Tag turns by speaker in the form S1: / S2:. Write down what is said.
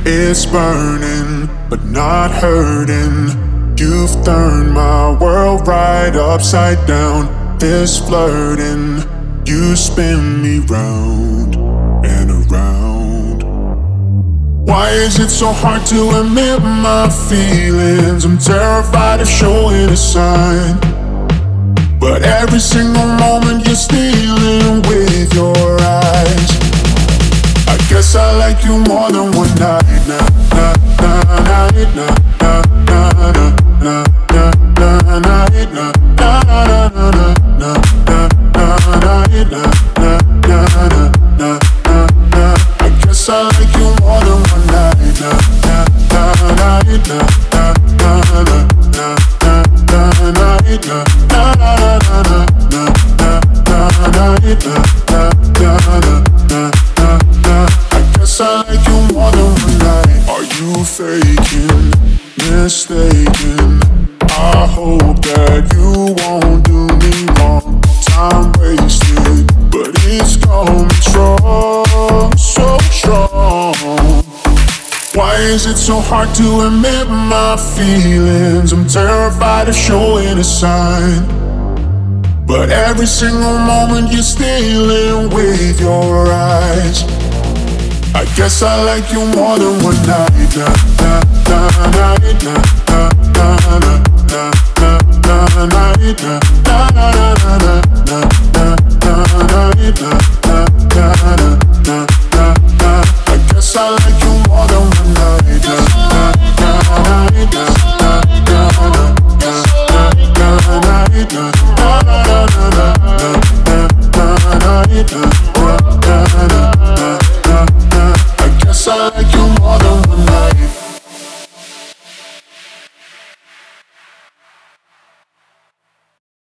S1: It's burning, but not hurting. You've turned my world right upside down. This flirting, you spin me round and around. Why is it so hard to admit my feelings? I'm terrified of showing a sign, but every single moment you're stealing with your eyes. I guess I like you more than one night. Na na na night, na na na na na na na night, na na na na na na na night, na na na na na na. I guess I like you more than one night. Na na na night, na na na na na na night, na na na na na na night, na na na na. I like you more than one night. Are you faking, mistaken? I hope that you won't do me wrong. Time wasted, but it's coming strong, so strong. Why is it so hard to admit my feelings? I'm terrified of showing a sign, but every single moment you're stealing with your eyes. I guess I like you more than one night. Na na na night, na na na na na na night, na na na na na na na night, na na na na na. I guess I like you more than one night. Na na na night, na na na na na night, na na na na na night, na na na na. I like you more than one night.